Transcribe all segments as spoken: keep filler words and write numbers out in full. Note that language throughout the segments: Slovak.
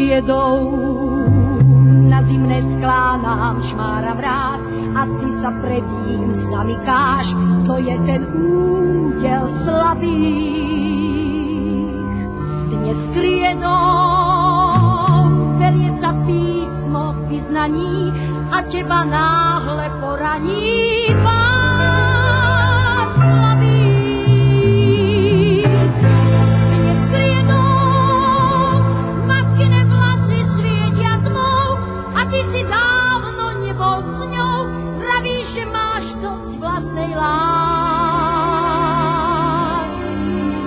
kriedou. Na zimné sklá nám šmára mráz a ty sa pred ním zamykáš. To je ten údel slabých. Dnes kriedou berie sa písmo vyznaní a teba náhle poraní pár slabých. Dnes kriedou matkine vlasy svietia tmou a ty si dávno nebol s ňou. Pravíš, že máš dosť vlastnej lásky.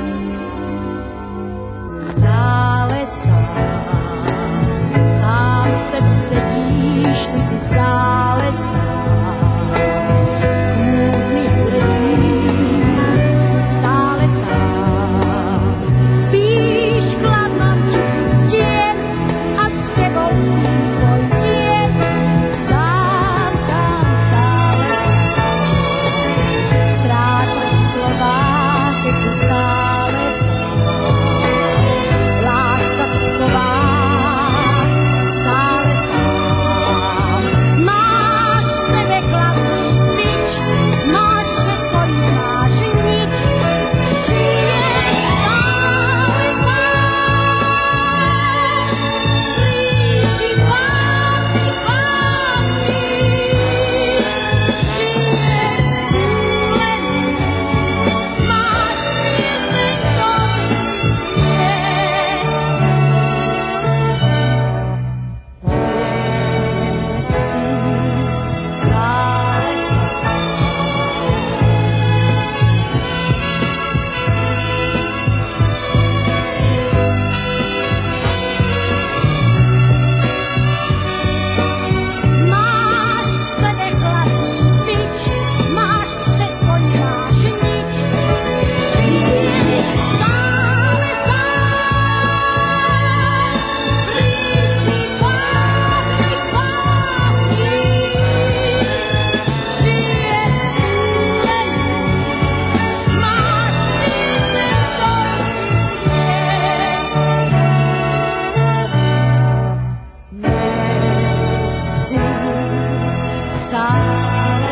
Stále sám, sám v sebe sedíš, ty si stále sám. Chmúrny hledí, stále sám. Spíš kladnom ti pustiem a s tebou spí tvoj tieň. Sám, sám, stále sám. Strácam v slovách, keď si stále sám. Láska sa schová, stále sám. Máš v sebe kladný bič, máš všetko, nemáš nič. Žiješ stále sám. Kríži pátny, pátny. Žiješ stúlený, máš pieseň dosvieť. Si stále máš v sebe kladný bič, máš všetko, nemáš nič. Žiješ stále sám. Kríži pátnych pásí. Žiješ stúlený, máš pieseň dosvieť. Si stále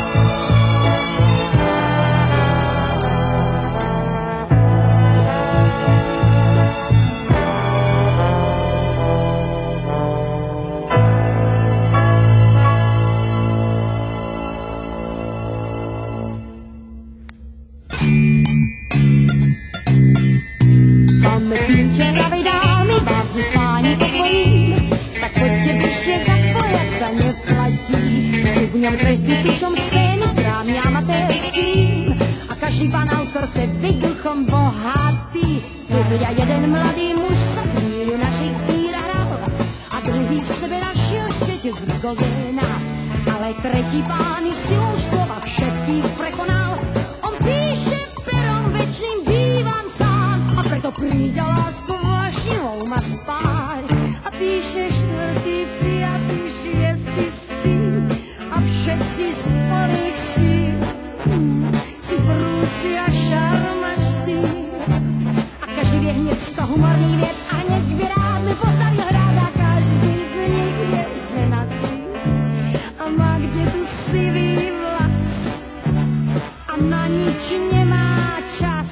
Pamätím ťa, pravej dámy, bávky spání otvorím, tak poďte bližšie za tvoj, jak sa neplatí. Sú v ňom kresby tušom scény s drámy amatérským a každý pán autor chce byť duchom bohatý. Ľudia, jeden mladý muž sa chvíľu na Shakespearea hral a druhý v sebe našiel štete z Godena. Ale tretí pán ich silou slova všetkých prekonal. On píše perom večným, bývam sám a preto príď a lásku vašivou ma spáľ. A píše štvrtý, piatý, šiestý stíl a všetci spolých síl. Si brúsi a šarm a štýl a každý vie hneď z toho humorný vied a hneď by rád mi postavil hrad a každý z nich je ženatý a má kde tu sivý vlas a na nič nemá čas.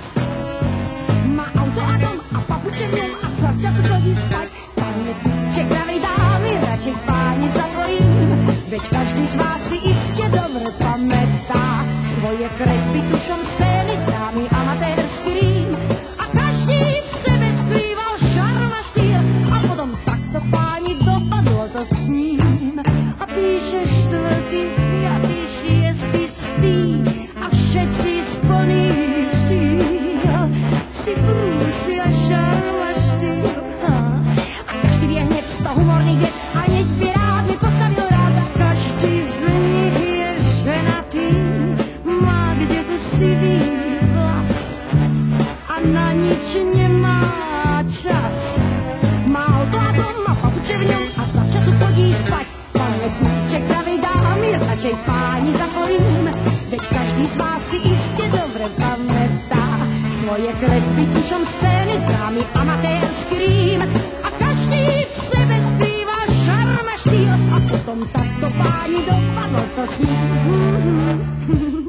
Má auto a dom a papuče v ňom a za času chodí spať. Pamätníček pravej dámy, radšej páni zatvorím, veď každý z vás si iste dobre pamätá svoje kresby tušom scény, dámy amatérsky rím a každý v sebe skrýval šarm a štýl a potom takto páni dopadlo to s ním a píše štvrtý, piatý, šiestý stíl a všetci z plných síl si brúsi a šarm a štýl a každý vie hneď z toho humorných vied a hneď by rád mi postavil rád a každý z nich je ženatý, má kde tu sivý vlas a na nič nemá čas. Má auto a dom a papuče v ňom a za času chodí spať. Pamätníček pravej dámy, radšej páni zatvorím, veď každý z vás si iste dobre pamätá svoje kresby tušom scény, drámy amatérsky rím a každý v tom takto páni dopadlo to s ním.